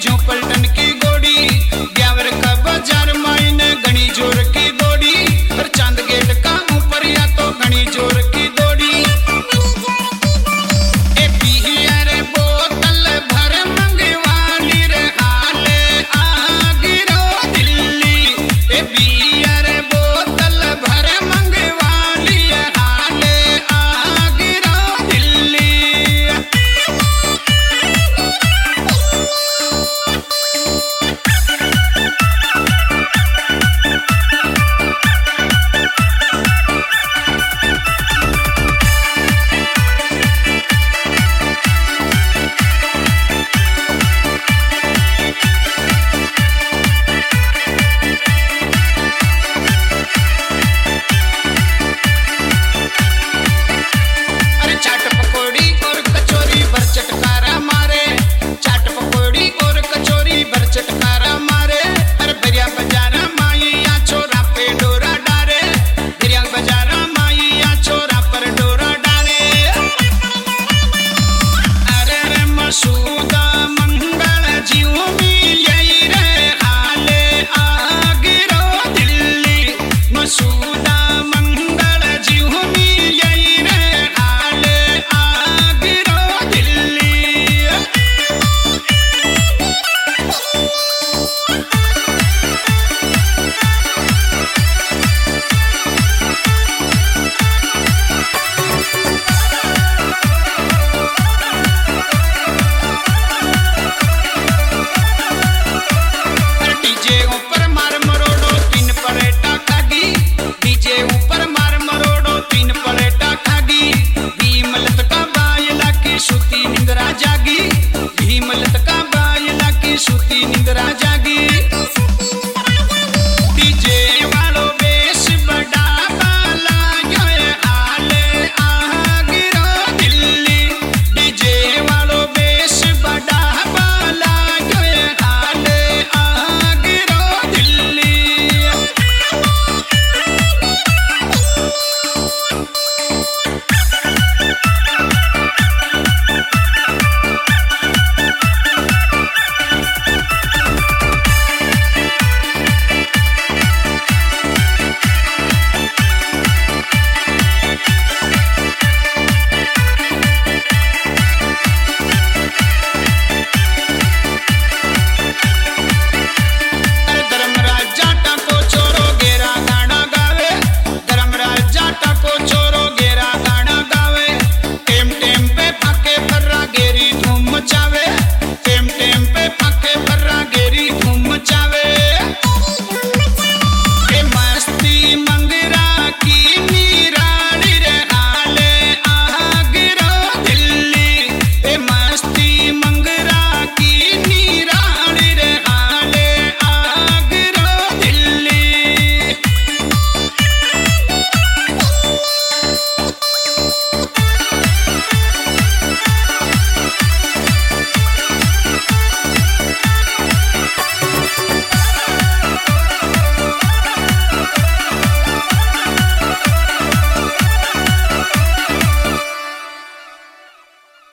जो पलटन की गोड़ी ब्यावर का बाजार मायने घनी जोर की दौड़ी और चांद गेट का ऊपर या तो घनी जोर की दौड़ी ए बियर बोतल भर मंगवाली रे हाले आगिरो दिल्ली ए बियर बोतल भर मंगवाली हाले आगिरो दिल्ली चटकारा मारे अरे भरिया बजारा माइया छोरा पे डोरा डारे भरिया बजारा माइया छोरा पर डोरा डारे अरे रे मसूदा मंगल जीव मिलई रे हाले आगिरो दिल्ली मसूदा मंगल जीव मिलई रे हाले आगिरो दिल्ली डीजे ऊपर मार मरोड़ो तीन पलेटा खागी डीजे ऊपर मार मरोड़ो तीन पलेटा खागी भीमलत का बायला की सुती निंद्रा जागी भीमलत का बायला की सुती निंद्रा